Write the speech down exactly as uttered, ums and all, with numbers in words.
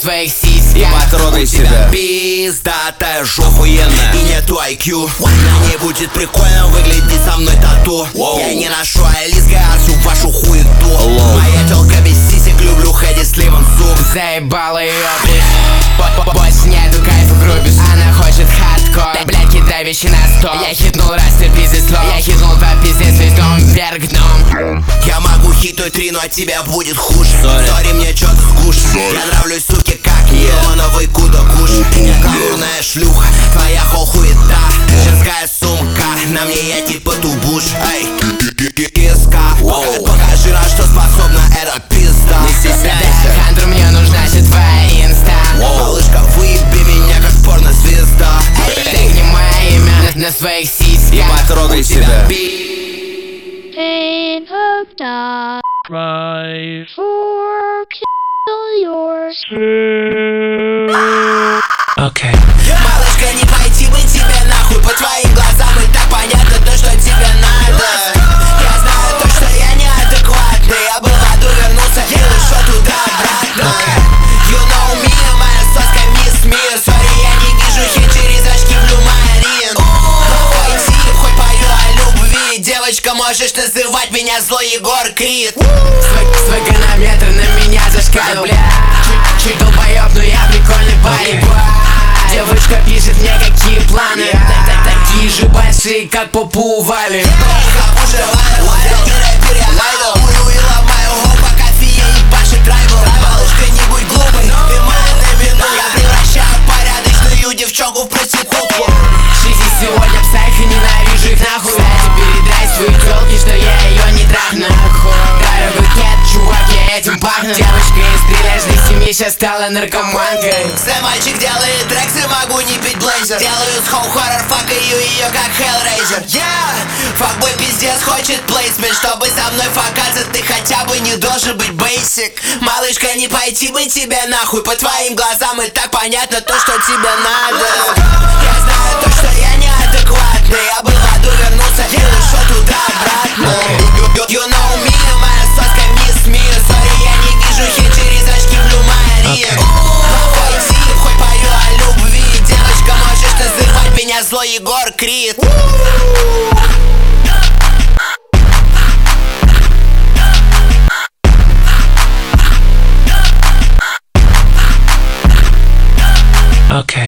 своих сиськах и потрогай себя. Пиздатая ж охуенная и нету ай кью. На ней будет прикольно выглядеть со мной тату. Я не ношу алиска, а всю вашу хуету. Моя тёлка без сисек, люблю хэдди с лимонсу. Заебала её пусть. Больше нету кайфа грубишь. Она хочет хардкор. Блядь, кидай вещи на стол. Я хитнул раз, терпи здесь слов. Я хитнул два пиздец, весь дом вверх дном. Я могу хитнуть три, но от тебя будет хуже. Сори, мне чё-то скучно. Я нравлюсь, суки, как неоновый куда-куш. Гламурная шлюха, твоя хохуета. Женская сумка, на мне я типа тубуш. Эй, киска, покажи, на что способна эта пизда. Не стесняйся. Хандру, мне нужна вся твоя инста. Малышка, выеби меня как порнозвезда. Тегни мое имя на своих сиськах И потрогай себя. Pain hooked up. Try For kill yours. Okay. Малышка, не пойти бы тебе нахуй. По твоим глазам и так понятно то, что тебе надо. Я знаю то, что я неадекватный. Я был в аду, вернулся и ушел туда-обратно. You know me, моя соска мисс мир. Сори, я не вижу хит через очки Blue Marine. Плохой тип, хоть пою о любви. Девочка, можешь называть меня злой Егор Крид. Свой, свой гранометр на меня зашкалил. Чуть, чуть долбоёб, но я прикольный парень. Девочка пишет мне, какие планы. Так, так, такие же большие, как попу Вали. Малышка, не будь глупой, ты моя новина. Я превращаю порядочную девчонку в проститутку. Жизнь сегодня псайха, ненавижу их нахуй. Кстати, передай своей тёлке, что я её не трахну. Дарю букет, чувак, я этим пахну. Девочка из прилежной семьи сейчас стала наркоманкой. Сэ мальчик делает трекс и могу не пить блейзер. Делаю с хоу хоррор, факаю ее как Hellraiser. Yeah, факбой пиздец хочет плейсмент. Чтобы со мной факаться, ты хотя бы не должен быть basic. Малышка, не пойти бы тебе нахуй. По твоим глазам и так понятно то, что тебе надо. Я знаю то, что я неадекватный. Я был в аду, вернулся и ушел туда-обратно. You know me, моя соска мисс мир. Сори, я не вижу хит через очки Blue Marine. Плохой тип, хоть пою о любви. Девочка, можешь называть меня злой Егор Крид. Okay.